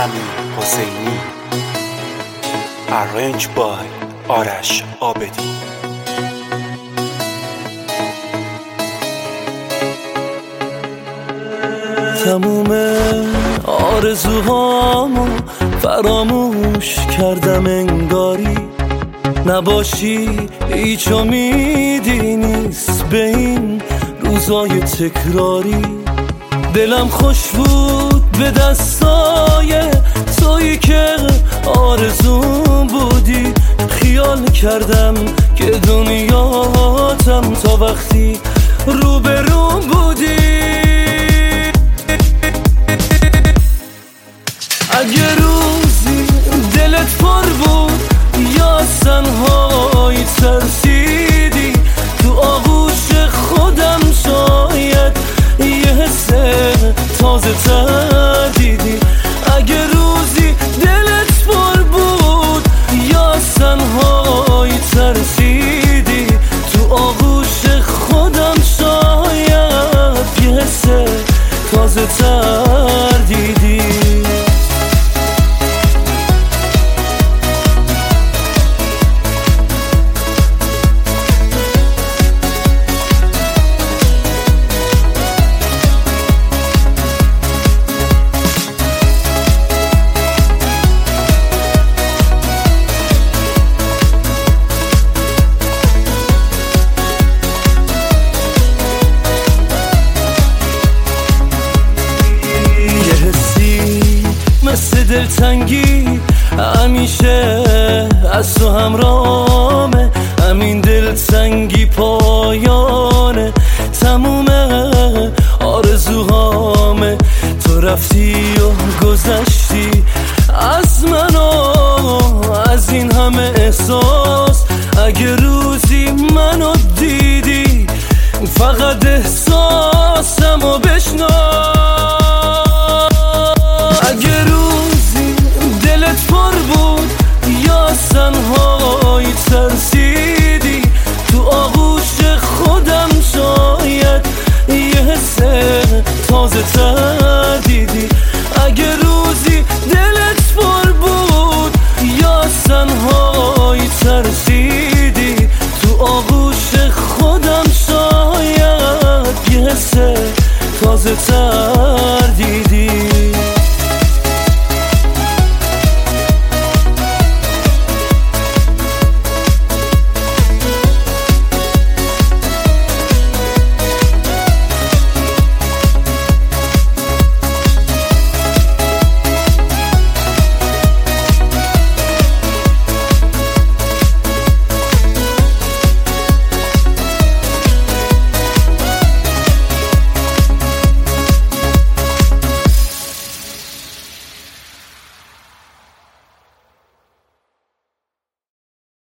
امین حسینی. Arranged by آرش عابدی. تموم آرزوهامو فراموش کردم انگاری نباشی هیچ امیدی نیست به این روزای تکراری. دلم خوش بود به دستای تویی که آرزوم بودی. خیال کردم که دنیاتم تا وقتی روبروم بودی. اگه روزی دلت پر بود یا تنهایی ترسیدی تو آغوش خودم شاید یه حس تازه تر دیدی. اگه روزی دلت پر بود یا تنهایی ترسیدی تو آغوش خودم شاید یه حس تازه تر دیدی. مثل دلتنگی همیشه از تو همرامه. همین دلتنگی پایانه تموم آرزوهامه. تو رفتی و گذشتی از من و از این همه احساس. اگه روزی منو دیدی فقط احساسمو بشناس. اگه روزی دلت پر بود یا تنهایی ترسیدی تو آغوش خودم شاید یه حس تازه تر دیدی. اگه روزی دلت پر بود یا تنهایی ترسیدی تو آغوش خودم شاید یه حس تازه تر دیدی.